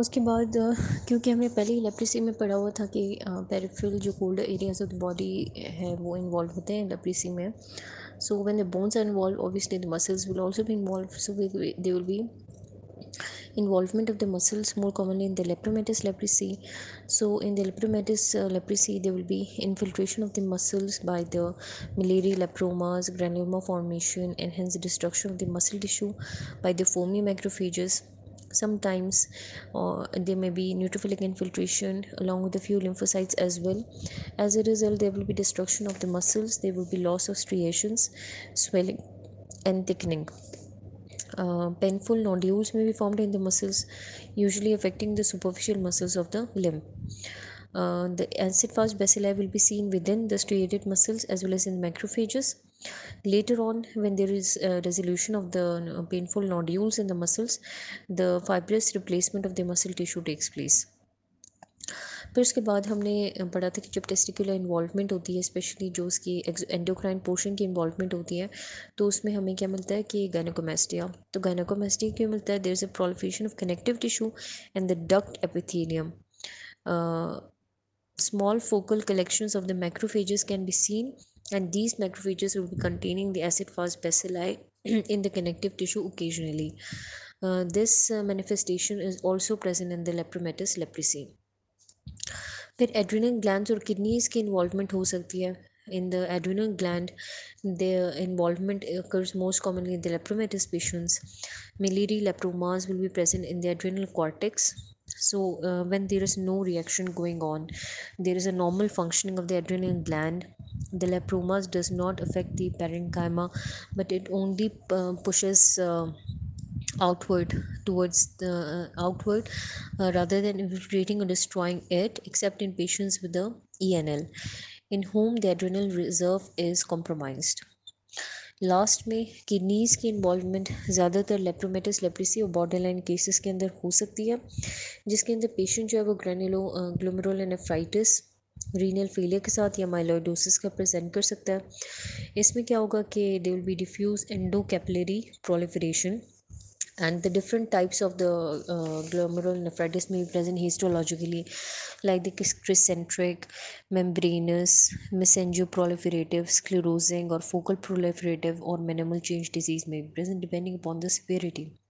उसके बाद क्योंकि हमने पहले ही लेप्रेसी में पढ़ा हुआ था कि पेरिफेरल जो cold areas of the body है वो इन्वॉल्व होते हैं लेप्रेसी में. So when the bones are involve, obviously the muscles will also be involve, so they will be involvement of the muscles more commonly in the lepromatous leprosy. So in the lepromatous leprosy, there will be infiltration of the muscles by the miliary lepromas, granuloma formation, and hence the destruction of the muscle tissue by the foamy macrophages. Sometimes there may be neutrophilic infiltration along with a few lymphocytes as well. As a result, there will be destruction of the muscles, there will be loss of striations, swelling, and thickening. Painful nodules may be formed in the muscles, usually affecting the superficial muscles of the limb. The acid-fast bacilli will be seen within the striated muscles as well as in macrophages. Later on, when there is resolution of the painful nodules in the muscles, the fibrous replacement of the muscle tissue takes place. फिर उसके बाद हमने पढ़ा था कि जब testicular involvement होती है, स्पेशली जो उसकी एंडोक्राइन पोर्शन की इन्वॉल्वमेंट होती है, तो उसमें हमें क्या मिलता है कि गायनेकोमेस्टिया. तो गायनेकोमेस्टिया क्यों मिलता है? There is a proliferation of connective tissue and the duct epithelium. Small focal collections of the macrophages can be seen, and these macrophages will be containing the acid-fast bacilli in the connective tissue occasionally. This manifestation is also present in the lepromatous leprosy. फिर adrenal glands और kidneys की involvement हो सकती है. In the adrenal gland, the involvement occurs most commonly in the lepromatous patients. Miliary lepromas will be present in the adrenal cortex. So, when there is no reaction going on, there is a normal functioning of the adrenal gland. The lepromas does not affect the parenchyma, but it only pushes outward towards the outward rather than infiltrating or destroying it, except in patients with the ENL in whom the adrenal reserve is compromised. Last में kidneys की involvement ज़्यादातर lepromatous leprosy और borderline cases के अंदर हो सकती है, जिसके अंदर पेशेंट जो है वो ग्रेनुलो ग्लोमेरुलोनेफ्राइटिस, रीनल फेलियर के साथ या माइलोइडोसिस का प्रेजेंट कर सकता है. इसमें क्या होगा कि they will be diffuse endocapillary proliferation, and the different types of the glomerulonephritis may be present histologically, like the crycentric, membranous, mesengoproliferative, sclerosing, or focal proliferative or minimal change disease may be present depending upon the severity.